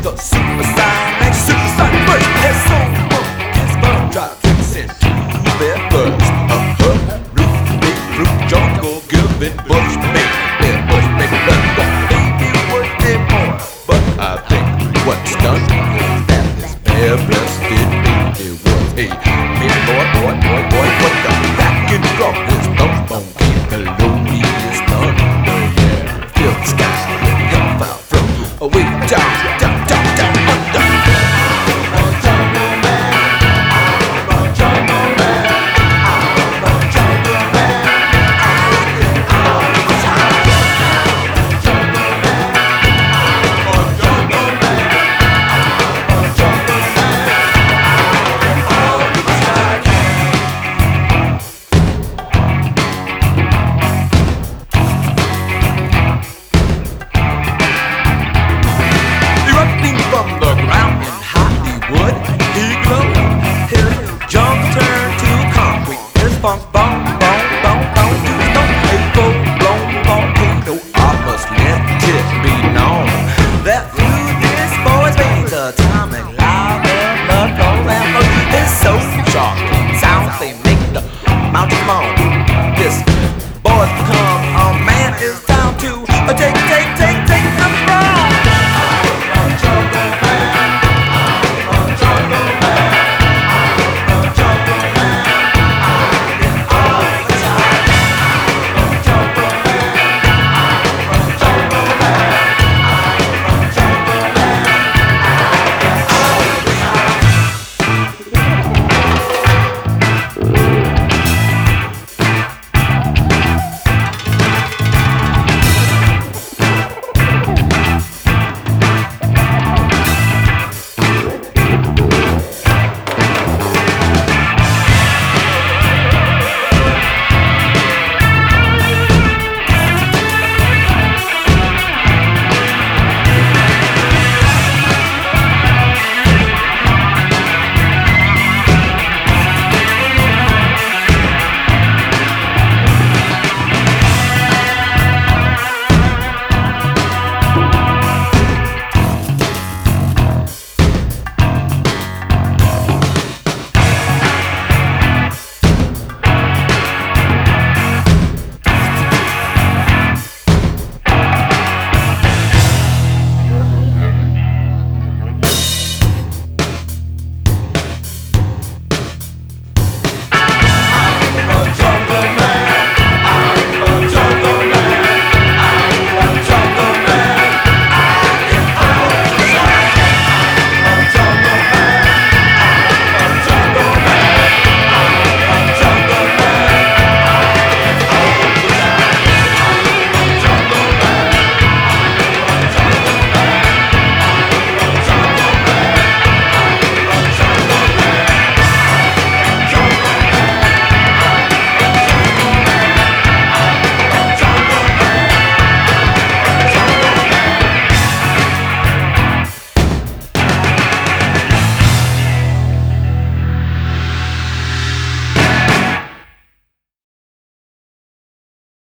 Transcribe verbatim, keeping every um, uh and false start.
the supersonic, supersonic version. There's so much is fun. Drive tricks into their first. A hook, roof, big fruit, jungle, giving bush, baby, bear, bush, baby, let's go. Baby, worth it more. But I think what's done is that this bear breasted baby was a big boy, boy, boy, boy. What the back and drop this thumb bone came melodious thunder, yeah. Fill the sky with gunfire from away down, down, down, down under. I'm a jungle man. I'm a jungle man. I'm a jungle man. I'm a jungle man. I'm a jungle man. I'm a jungle erupting from the ground in Hollywood, he glowed. His jungle turned to concrete. His funk bone, bone, bone, bone to stone. A full-blown volcano. I must let it be known that through this boy's veins, atomic lava, blood flows and flows. His so sharp sounds they make the mountains moan. This boy's become